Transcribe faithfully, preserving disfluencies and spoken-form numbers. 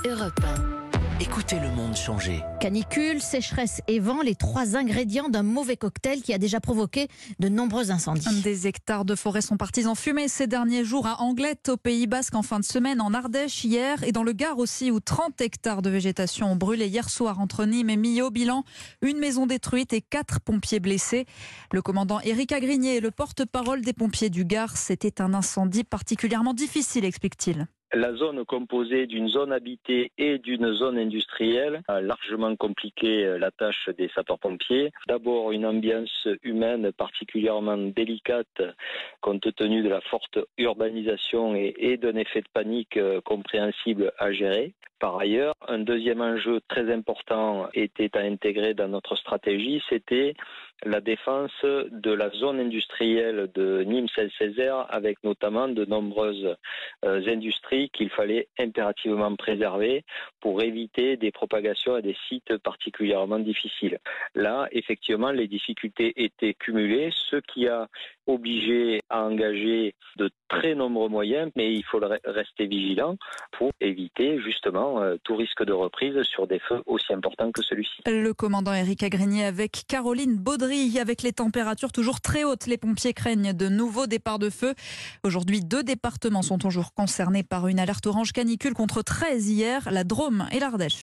Europe un. Écoutez le monde changer. Canicule, sécheresse et vent, les trois ingrédients d'un mauvais cocktail qui a déjà provoqué de nombreux incendies. Des hectares de forêt sont partis en fumée ces derniers jours à Anglet, au Pays Basque en fin de semaine, en Ardèche hier et dans le Gard aussi où trente hectares de végétation ont brûlé hier soir entre Nîmes et Millau. Bilan, une maison détruite et quatre pompiers blessés. Le commandant Éric Agrigné est le porte-parole des pompiers du Gard. C'était un incendie particulièrement difficile, explique-t-il. La zone composée d'une zone habitée et d'une zone industrielle a largement compliqué la tâche des sapeurs-pompiers. D'abord, une ambiance humaine particulièrement délicate compte tenu de la forte urbanisation et, et d'un effet de panique compréhensible à gérer. Par ailleurs, un deuxième enjeu très important était à intégrer dans notre stratégie, c'était la défense de la zone industrielle de Nîmes-Saint-Césaire avec notamment de nombreuses euh, industries qu'il fallait impérativement préserver pour éviter des propagations à des sites particulièrement difficiles. Là, effectivement, les difficultés étaient cumulées, ce qui a obligé à engager de très nombreux moyens, mais il faut rester vigilant pour éviter justement euh, tout risque de reprise sur des feux aussi importants que celui-ci. Le commandant Éric Agrigné avec Caroline Baudry. Avec les températures toujours très hautes, les pompiers craignent de nouveaux départs de feu. Aujourd'hui, deux départements sont toujours concernés par une alerte orange canicule contre treize hier, la Drôme et l'Ardèche.